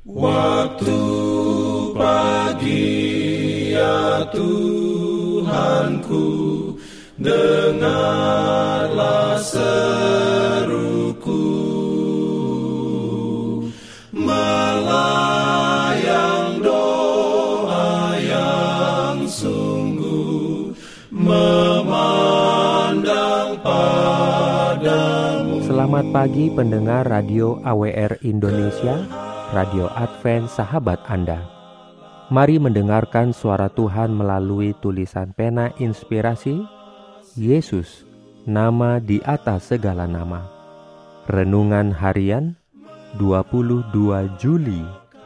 Waktu pagi ya Tuhanku, dengarlah seruku, melayang doa yang sungguh, memandang padamu. Selamat pagi pendengar Radio AWR Indonesia, Radio Advent Sahabat Anda. Mari mendengarkan suara Tuhan melalui tulisan pena inspirasi, Yesus, nama di atas segala nama. Renungan harian 22 Juli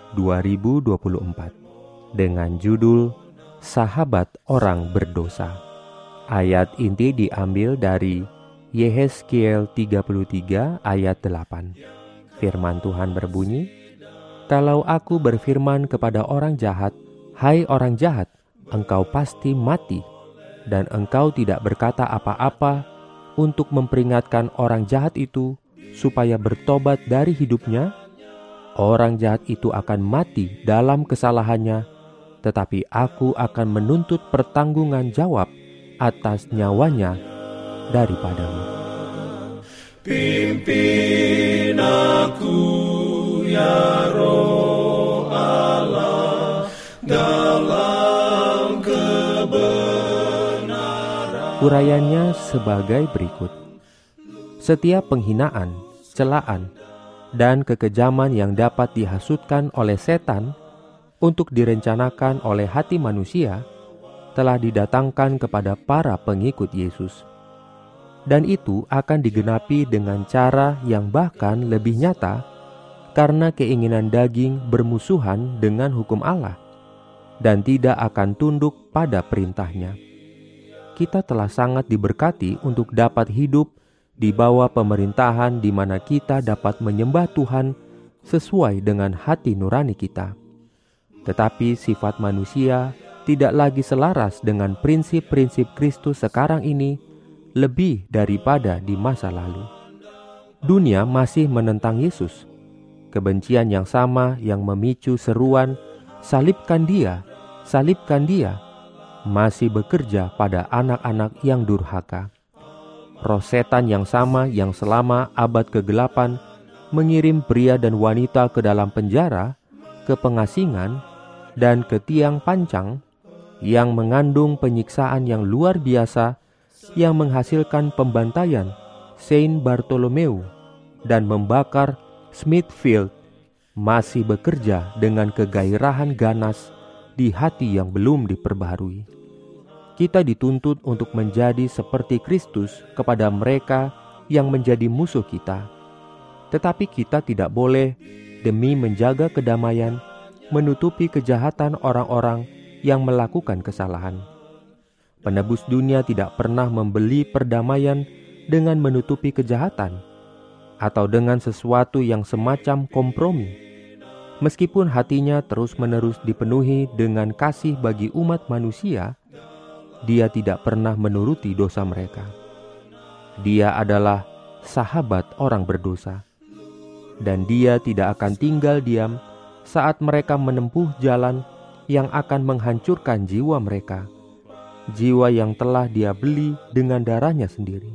2024 dengan judul Sahabat Orang Berdosa. Ayat inti diambil dari Yehezkiel 33 ayat 8. Firman Tuhan berbunyi, "Kalau aku berfirman kepada orang jahat, 'Hai orang jahat, engkau pasti mati,' dan engkau tidak berkata apa-apa untuk memperingatkan orang jahat itu supaya bertobat dari hidupnya, orang jahat itu akan mati dalam kesalahannya, tetapi aku akan menuntut pertanggungan jawab atas nyawanya daripadamu." Pimpin aku ya Roh Allah dalam kebenaran. Urayanya sebagai berikut. Setiap penghinaan, celaan, dan kekejaman yang dapat dihasutkan oleh setan untuk direncanakan oleh hati manusia telah didatangkan kepada para pengikut Yesus. Dan itu akan digenapi dengan cara yang bahkan lebih nyata karena keinginan daging bermusuhan dengan hukum Allah dan tidak akan tunduk pada perintahnya. Kita telah sangat diberkati untuk dapat hidup di bawah pemerintahan di mana kita dapat menyembah Tuhan sesuai dengan hati nurani kita. Tetapi sifat manusia tidak lagi selaras dengan prinsip-prinsip Kristus sekarang ini lebih daripada di masa lalu. Dunia masih menentang Yesus. Kebencian yang sama yang memicu seruan, "Salibkan dia, salibkan dia," masih bekerja pada anak-anak yang durhaka. Roh setan yang sama yang selama abad kegelapan mengirim pria dan wanita ke dalam penjara, ke pengasingan, dan ke tiang pancang yang mengandung penyiksaan yang luar biasa yang menghasilkan pembantaian Saint Bartholomew dan membakar Smithfield, masih bekerja dengan kegairahan ganas di hati yang belum diperbaharui. Kita dituntut untuk menjadi seperti Kristus kepada mereka yang menjadi musuh kita. Tetapi kita tidak boleh demi menjaga kedamaian menutupi kejahatan orang-orang yang melakukan kesalahan. Penebus dunia tidak pernah membeli perdamaian dengan menutupi kejahatan atau dengan sesuatu yang semacam kompromi. Meskipun hatinya terus-menerus dipenuhi dengan kasih bagi umat manusia, dia tidak pernah menuruti dosa mereka. Dia adalah sahabat orang berdosa, dan dia tidak akan tinggal diam saat mereka menempuh jalan yang akan menghancurkan jiwa mereka, jiwa yang telah dia beli dengan darahnya sendiri.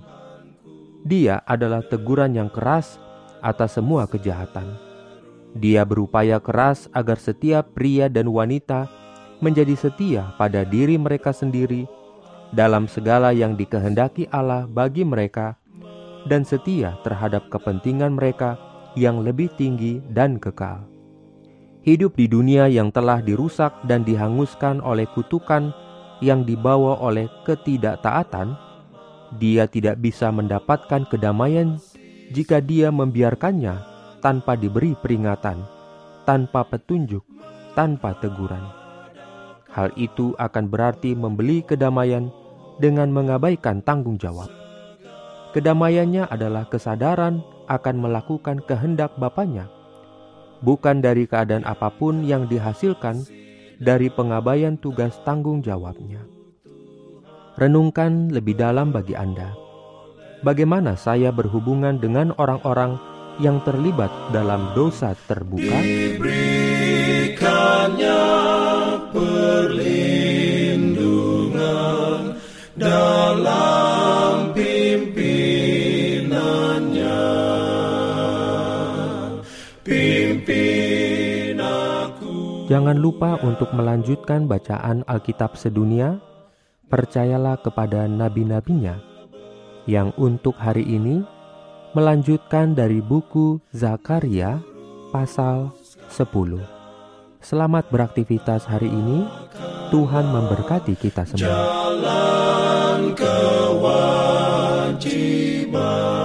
Dia adalah teguran yang keras atas semua kejahatan. Dia berupaya keras agar setiap pria dan wanita menjadi setia pada diri mereka sendiri dalam segala yang dikehendaki Allah bagi mereka dan setia terhadap kepentingan mereka yang lebih tinggi dan kekal. Hidup di dunia yang telah dirusak dan dihanguskan oleh kutukan yang dibawa oleh ketidaktaatan, dia tidak bisa mendapatkan kedamaian jika dia membiarkannya tanpa diberi peringatan, tanpa petunjuk, tanpa teguran. Hal itu akan berarti membeli kedamaian dengan mengabaikan tanggung jawab. Kedamaiannya adalah kesadaran akan melakukan kehendak Bapanya, bukan dari keadaan apapun yang dihasilkan dari pengabaian tugas tanggung jawabnya. Renungkan lebih dalam bagi Anda. Bagaimana saya berhubungan dengan orang-orang yang terlibat dalam dosa terbuka? Pimpin aku. Jangan lupa untuk melanjutkan bacaan Alkitab sedunia. Percayalah kepada nabi-nabinya yang untuk hari ini melanjutkan dari buku Zakaria pasal 10. Selamat beraktivitas hari ini. Tuhan memberkati kita semua. Jalan kewajiban.